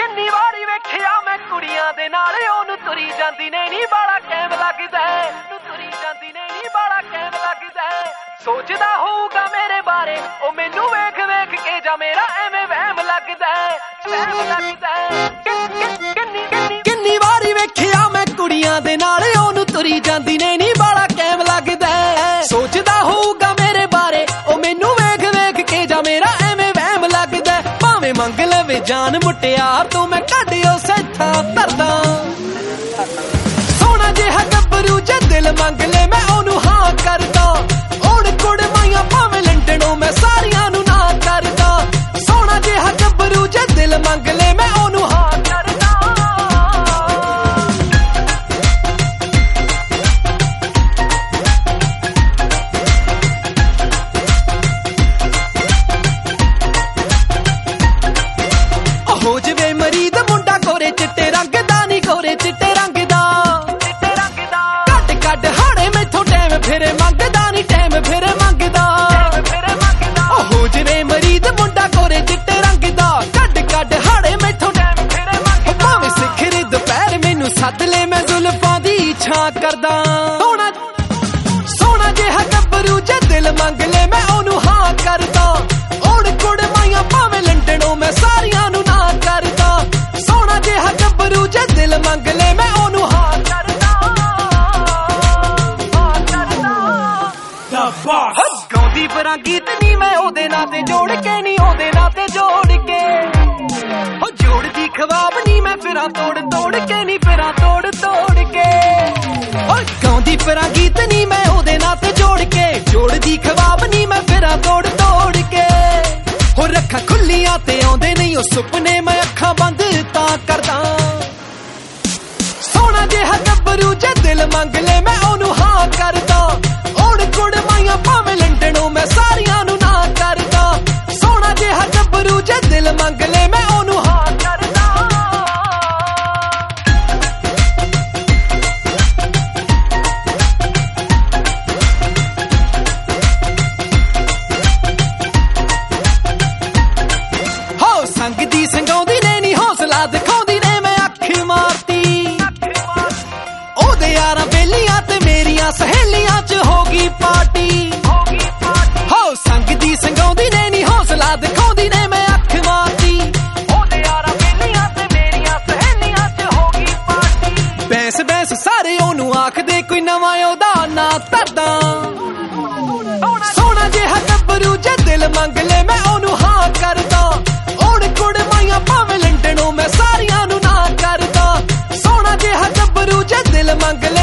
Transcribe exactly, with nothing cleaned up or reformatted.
ਕਿੰਨੀ ਵਾਰੀ ਵੇਖਿਆ ਮੈਂ ਕੁੜੀਆਂ ਦੇ ਨਾਲ ਉਹਨੂੰ ਤੁਰੀ ਜਾਂਦੀ ਨੇ ਨੀ ਬਾਲਾ ਕੈਮ ਲੱਗਦਾ ਨੂੰ ਤੁਰੀ ਜਾਂਦੀ ਨੇ ਨੀ ਬਾਲਾ ਕੈਮ ਲੱਗਦਾ ਸੋਚਦਾ ਹੋਊਗਾ ਮੇਰੇ ਬਾਰੇ ਉਹ ਮੈਨੂੰ ਵੇਖ ਵੇਖ ਕੇ ਜਾਂ ਮੇਰਾ ਐਵੇਂ ਵਹਿਮ ਲੱਗਦਾ ਵਹਿਮ ਲੱਗਦਾ ਕਿੰਨੀ ਕਿੰਨੀ ਕਿੰਨੀ ਵਾਰੀ ਵੇਖਿਆ ਮੈਂ ਕੁੜੀਆਂ ਦੇ ਨਾਲ ਉਹਨੂੰ ਤੁਰੀ ਜਾਂਦੀ ਨੇ ਨੀ ਬਾਲਾ ਕੈਮ ਲੱਗਦਾ ਸੋਚਦਾ ਹੋਊਗਾ ਮੇਰੇ ਬਾਰੇ ਉਹ ਮੈਨੂੰ ਵੇਖ ਵੇਖ ਕੇ ਜਾਂ ਮੇਰਾ ਐਵੇਂ ਵਹਿਮ ਲੱਗਦਾ ਭਾਵੇਂ ਮੰਗ ਲਵੇ ਜਾਨ ਮੁਟਿਆਰ ਤੋਂ ਮੈਂ ਕੱਢਿਓ ਸੈਠਾ ਧਰਦਾ ਸੋਹਣਾ ਜਿਹਾ ਗੱਭਰੂ ਜੇ ਦਿਲ ਮੰਗ ਲੈ ਮੈਂ ਉਹਨੂੰ ਹਾਂ ਕਰਦਾ ਹੁਣ ਕੁੜਮਾਈਆਂ ਭਾਵੇਂ ਲੰਡਣੋਂ ਮੈਂ ਸਾਰੀਆਂ ਨੂੰ ਨਾ ਕਰਦਾ ਸੋਹਣਾ ਜਿਹਾ ਗੱਭਰੂ ਜੇ ਦਿਲ ਮੰਗ ਲੈ ਮੈਂ ਉਹਨੂੰ ਹਾਂ ਕਰਦਾ ਹੋ ਜਵੇ ਮਰੀਦ ਮੁੰਡਾ ਕੋਰੇ ਚਿੱਟੇ ਰੰਗ ਦਾ ਨੀ ਕੋਰੇ ਚਿੱਟੇ ਰੰਗ ਦਾ ਚਿੱਟੇ ਰੰਗ ਦਾ ਕੱਟ ਕੱਟ ਹਾੜੇ ਮੈਥੋਂ ਟਾਈਮ ਫਿਰੇ ਮੰਗਦਾ ਨੀ ਟਾਈਮ ਫਿਰੇ ਮੰਗਦਾ ਫਿਰੇ ਮੰਗਦਾ ਹੋ ਜਵੇ ਮਰੀਦ ਮੁੰਡਾ ਕੋਰੇ ਚਿੱਟੇ ਰੰਗ ਦਾ ਕੱਟ ਕੱਟ ਹਾੜੇ ਮੈਥੋਂ ਟਾਈਮ ਫਿਰੇ ਮੰਗਦਾ ਭਾਵੇਂ ਸਿਖਰੇ ਦੁਪਹਿਰ ਮੈਨੂੰ ਸੱਦ ਲੈ ਮੈਂ ਜ਼ੁਲਫਾਂ ਦੀ ਛਾਂ ਕਰਦਾ ਸੋਹਣਾ ਸੋਹਣਾ ਜਿਹਾ ਗੱਭਰੂ ਜੇ ਦਿਲ ਮੰਗ ਲੈ ਮੈਂ ਉਹਨੂੰ ਹਾਂ ਕਰਦਾ ਹੁਣ ਕੁੜਮਾਈਆਂ ਭਾਵੇਂ ਲੰਡਣੋਂ ਮੈਂ ਸਾਰੀਆਂ ਨੂੰ ਨਾ ਕਰਦਾ ਸੋਹਣਾ ਜਿਹਾ ਗੱਭਰੂ ਜੇ ਦਿਲ ਮੰਗ ਲੈ ਮੈਂ ਉਹਨੂੰ ਹਾਂ ਕਰਦਾ ਹਾਂ ਕਰਦਾ ਗਾਉਂਦੀ ਫਿਰਾਂ ਗੀਤ ਨੀ ਮੈਂ ਉਹਦੇ ਨਾਂ ਤੇ ਜੋੜ ਕੇ ਨੀ ਉਹਦੇ ਨਾਂ ਤੇ ਜੋੜ ਕੇ ਹੋ ਜੋੜਦੀ ਖਵਾਬ ਨੀ ਮੈਂ ਫਿਰਾਂ ਤੋੜ ਤੋੜ ਕੇ ਨੀ ਫਿਰਾਂ ਤੋੜ ਤੋੜ ਕੇ ਹੋ ਗਾਉਂਦੀ ਫਿਰਾਂ ਗੀਤ ਨੀ ਮੈਂ ਉਹਦੇ ਨਾਂ ਤੇ ਜੋੜ ਕੇ ਜੋੜਦੀ ਖਵਾਬ ਨੀ ਮੈਂ ਫਿਰਾਂ ਤੋੜ ਤੋੜ ਕੇ ਹੋ ਰੱਖਾਂ ਖੁੱਲੀਆਂ ਤੇ ਆਉਂਦੇ ਨਹੀਂ ਉਹ ਸੁਪਨੇ ਮੈਂ ਅੱਖਾਂ ਬੰਦ ਤਾਂ ਕਰਦਾ ਸੋਹਣਾ ਜਿਹਾ ਗੱਭਰੂ ਜੇ ਦਿਲ ਮੰਗ ਲੈ ਮੈਂ ਉਹਨੂੰ ਹਾਂ ਕਰਦਾ ਹੁਣ ਕੁੜਮਾਈਆਂ ਭਾਵੇਂ ਲੰਡਣੋਂ ਮੈਂ ਸਾਰੀਆਂ ਨੂੰ ਨਾ ਕਰਦਾ ਸੋਹਣਾ ਜਿਹਾ ਗੱਭਰੂ ਜੇ ਦਿਲ ਮੰਗ ਲੈ ਮੈਂ ਉਹਨੂੰ ਹਾਂ ਕਰਦਾ ਸੰਗਦੀ ਸੰਗਾਉਂਦੀ ਨੇ ਨੀ ਹੌਸਲਾ ਦਿਖਾਉਂਦੀ ਨੇ ਮੈਂ ਅੱਖ ਮਾਰਤੀ ਉਹਦੇ ਯਾਰਾਂ ਬੇਲੀਆਂ ਤੇ ਮੇਰੀਆਂ ਸਹੇਲੀਆਂ ਚ ਹੋ ਗਈ ਪਾਰਟੀ ਹੋ ਸੰਗਦੀ ਸੰਗਾਉਂਦੀ ਨੇ ਨੀ ਹੌਸਲਾ ਦਿਖਾਉਂਦੀ ਨੇ ਮੈਂ ਅੱਖ ਮਾਰਤੀ ਉਹਦੇ ਯਾਰਾਂ ਬੇਲੀਆਂ ਤੇ ਮੇਰੀਆਂ ਸਹੇਲੀਆਂ ਚ ਹੋ ਗਈ ਪਾਰਟੀ ਬੈਂਸ ਬੈਂਸ ਸਾਰੇ ਉਹਨੂੰ ਆਖਦੇ ਕੋਈ ਨਵਾਂ ਉਹਦਾ ਨਾਂ ਧਰਦਾ ਸੋਹਣਾ ਜਿਹਾ ਗੱਭਰੂ ਜੇ ਦਿਲ ਮੰਗ ਲੈ ਮੈਂ ਉਹਨੂੰ ਹਾਂ ਕਰਦਾ ਹੁਣ ਕੁੜਮਾਈਆਂ ਭਾਵੇਂ ਲੰਡਣੋਂ ਮੈਂ ਸਾਰੀਆਂ ਨੂੰ ਨਾ ਕਰਦਾ ਸੋਹਣਾ ਜਿਹਾ ਗੱਭਰੂ ਜੇ ਦਿਲ ਮੰਗ ਲੈ